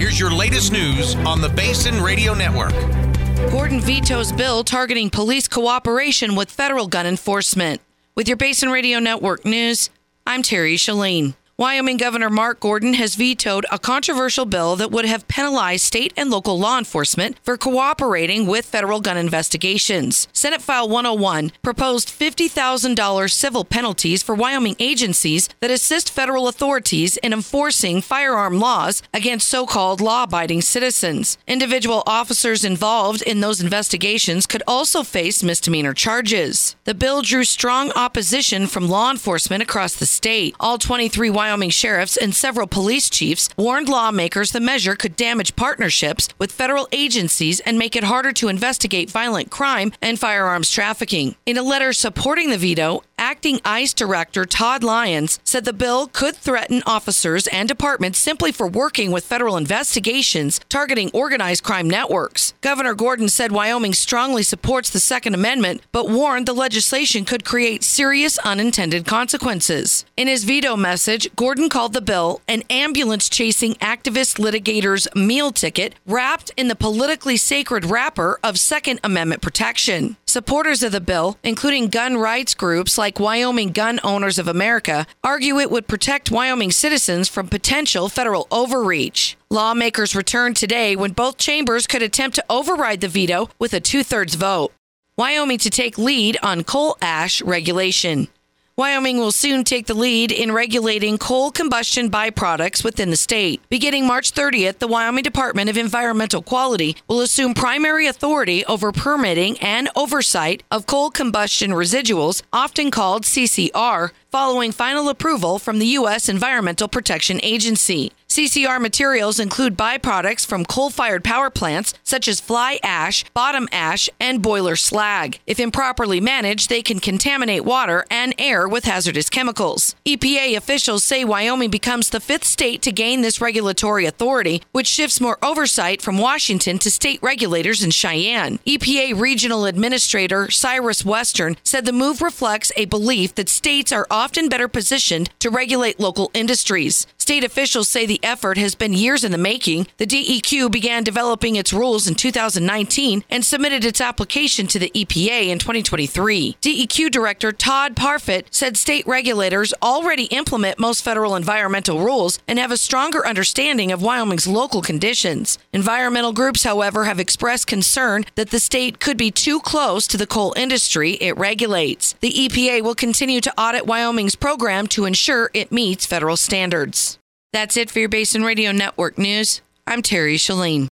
Here's your latest news on the Basin Radio Network. Gordon vetoes bill targeting police cooperation with federal gun enforcement. With your Basin Radio Network news, I'm Terry Shalene. Wyoming Governor Mark Gordon has vetoed a controversial bill that would have penalized state and local law enforcement for cooperating with federal gun investigations. Senate File 101 proposed $50,000 civil penalties for Wyoming agencies that assist federal authorities in enforcing firearm laws against so-called law-abiding citizens. Individual officers involved in those investigations could also face misdemeanor charges. The bill drew strong opposition from law enforcement across the state. All 23 Wyoming sheriffs and several police chiefs warned lawmakers the measure could damage partnerships with federal agencies and make it harder to investigate violent crime and firearms trafficking. In a letter supporting the veto, Acting ICE Director Todd Lyons said the bill could threaten officers and departments simply for working with federal investigations targeting organized crime networks. Governor Gordon said Wyoming strongly supports the Second Amendment, but warned the legislation could create serious unintended consequences. In his veto message, Gordon called the bill an ambulance-chasing activist litigator's meal ticket wrapped in the politically sacred wrapper of Second Amendment protection. Supporters of the bill, including gun rights groups like Wyoming Gun Owners of America, argue it would protect Wyoming citizens from potential federal overreach. Lawmakers returned today when both chambers could attempt to override the veto with a 2/3 vote. Wyoming to take lead on coal ash regulation. Wyoming will soon take the lead in regulating coal combustion byproducts within the state. Beginning March 30th, the Wyoming Department of Environmental Quality will assume primary authority over permitting and oversight of coal combustion residuals, often called CCR, following final approval from the U.S. Environmental Protection Agency. CCR materials include byproducts from coal-fired power plants such as fly ash, bottom ash, and boiler slag. If improperly managed, they can contaminate water and air with hazardous chemicals. EPA officials say Wyoming becomes the fifth state to gain this regulatory authority, which shifts more oversight from Washington to state regulators in Cheyenne. EPA Regional Administrator Cyrus Western said the move reflects a belief that states are often better positioned to regulate local industries. State officials say the effort has been years in the making. The DEQ began developing its rules in 2019 and submitted its application to the EPA in 2023. DEQ Director Todd Parfit said state regulators already implement most federal environmental rules and have a stronger understanding of Wyoming's local conditions. Environmental groups, however, have expressed concern that the state could be too close to the coal industry it regulates. The EPA will continue to audit Wyoming's program to ensure it meets federal standards. That's it for your Basin Radio Network news. I'm Terry Shalene.